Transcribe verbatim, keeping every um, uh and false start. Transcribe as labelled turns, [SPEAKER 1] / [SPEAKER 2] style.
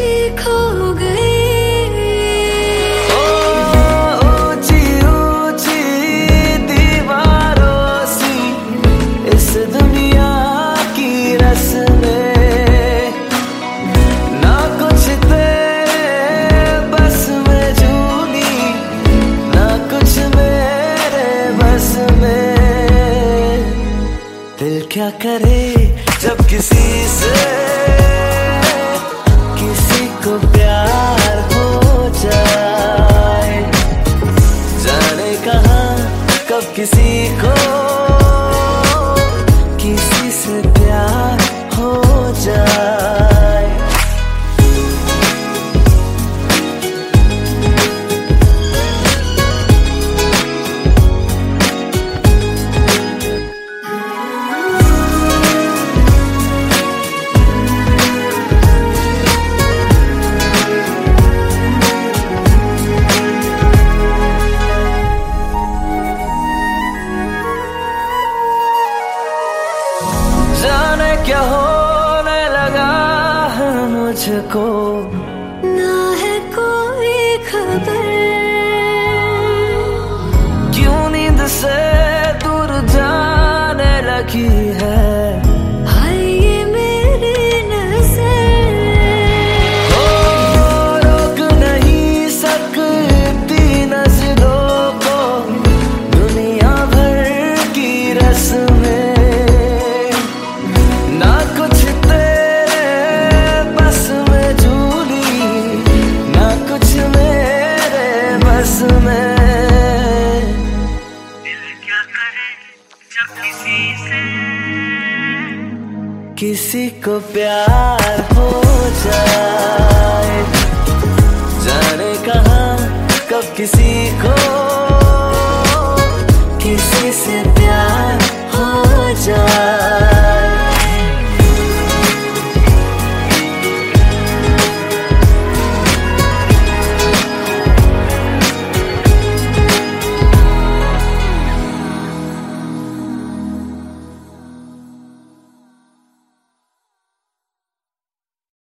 [SPEAKER 1] खो गई।
[SPEAKER 2] ओ ऊंची ऊंची दीवारों सी इस दुनिया की रस्में, ना कुछ तेरे बस में झूली, ना कुछ मेरे बस में। दिल क्या करे जब किसी से किसी को प्यार हो जाए, जाने कहाँ कब किसी को किसी से प्यार हो जाए। जाने क्या होने लगा है मुझको,
[SPEAKER 1] ना है कोई खबर,
[SPEAKER 2] क्यों नींद से दूर जाने लगी है।
[SPEAKER 1] हाय ये मेरी नजर,
[SPEAKER 2] ओ रोक नहीं सकती नजरों को दुनिया भर की रस्में, ना कुछ तेरे बस में झूली, ना कुछ मेरे बस में।
[SPEAKER 3] दिल क्या करे जब किसी से
[SPEAKER 2] किसी को प्यार हो जाए, जाने कहाँ कब किसी को